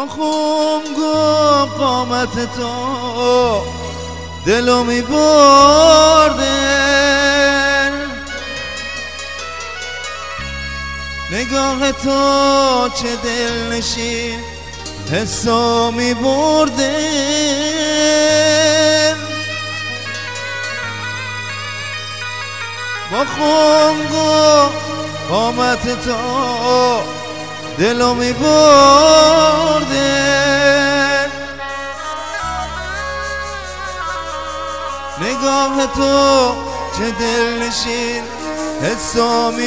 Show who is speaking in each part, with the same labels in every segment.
Speaker 1: با خنگ و قامت تو دلو می بردن، نگاه تو چه دلنشین حسو می بردن. با خنگ و قامت تو دلو می بردن، نگاه تو چه دلنشین حسو می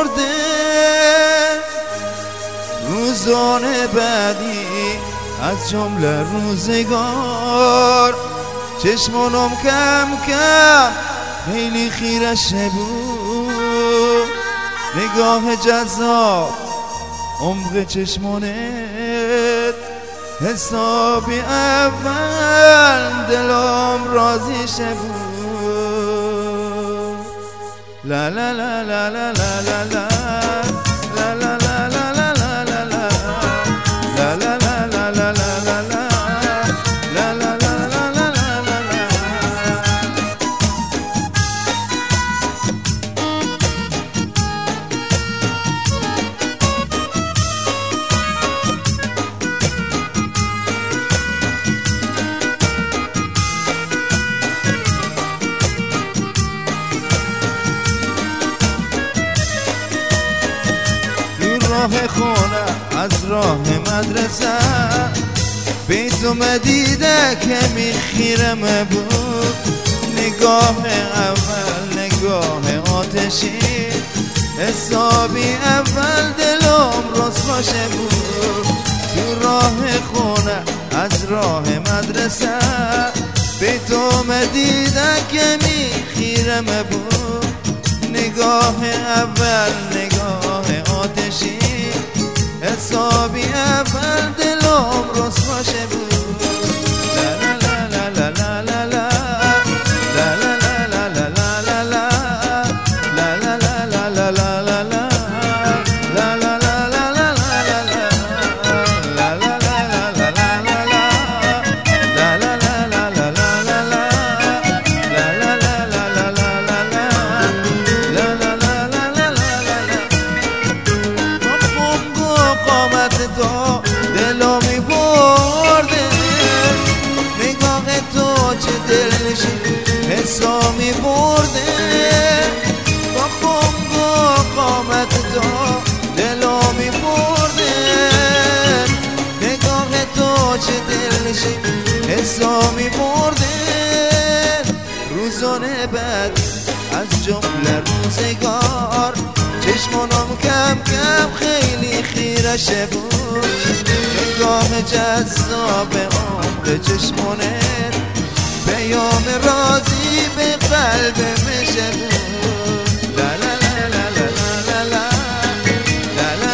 Speaker 1: بردن. روزان بعدی از جمله روزگار چشمانم کم کم خیلی خیرشه بود، نگاه جذاب عمق چشمانت حسابی اول دلم راضیشه بود. لا لا لا لا لا لا لا لا لا لا لا لا لا لا لا لا لا راه خونه از راه مدرسه بیت اومدیده که میخیرم بود، نگاه اول نگاه آتشی حسابی اول دلم رسواشه بود. تو راه خونه از راه مدرسه بیت اومدیده که میخیرم بود، نگاه اول نگاه آتشی حسابی اول دلم رسواشه بود. لا لا لا لا لا لا لا لا لا لا لا لا لا لا لا لا لا لا دلو می برده، نگاه تو چه دلنشین حسو می برده. با خنگ و قامت تو دلو می برده، نگاه تو چه دلنشین حسو می برده. روزان بعد از جمله روزگار چشمانم کم کم خیلی خیرشه بود، نگاه جذاب عمق چشمانت پیام راضی به قلب مشه بود. لا لا لا لا لا لا لا لا لا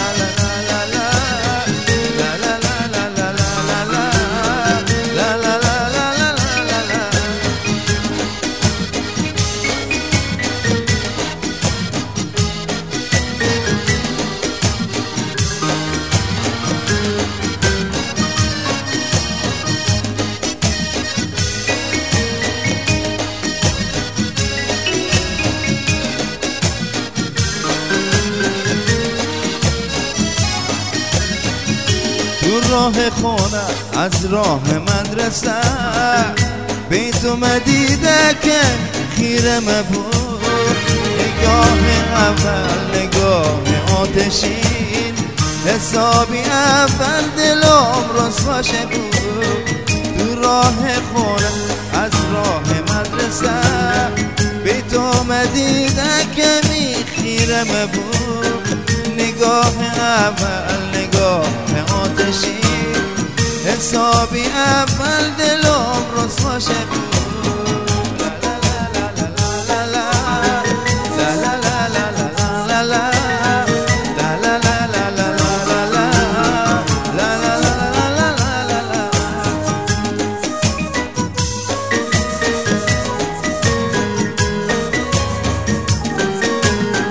Speaker 1: راه خونه از راه مدرسه بیت اومدیده که خیرم بود، نگاه اول نگاه آتشین حسابی اول دلم رسواشه بود. تو راه خونه از راه مدرسه بیت اومدیده که خیرم بود، نگاه اول نگاه آتشی حسابی اول دلم رسواشه بود.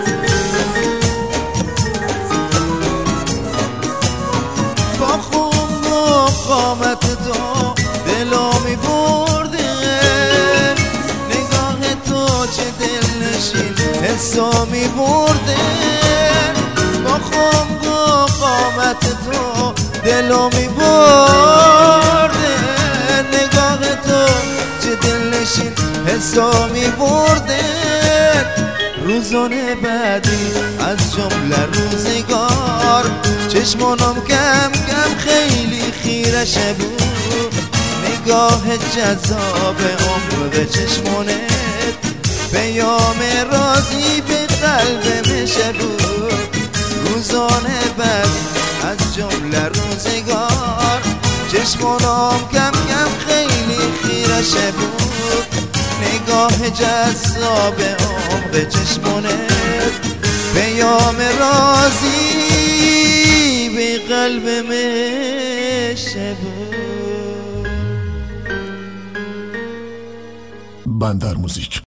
Speaker 1: با خون حسو می برده با خم و قامت تو دلو می برده نگاه تو چه دلنشین حسو می برده روزانه بعدی از جمله روزگار چشمانم کم کم خیلی خیرشه بود نگاه جذاب عمر به چشمانت پیام رازی به قلب مشه بود روزانه بعدی از جمله روزگار چشمانم کم کم خیلی خیرشه بود نگاه جذاب عمق چشمانت پیام رازی به قلب مشه بود.
Speaker 2: بندر موزیک.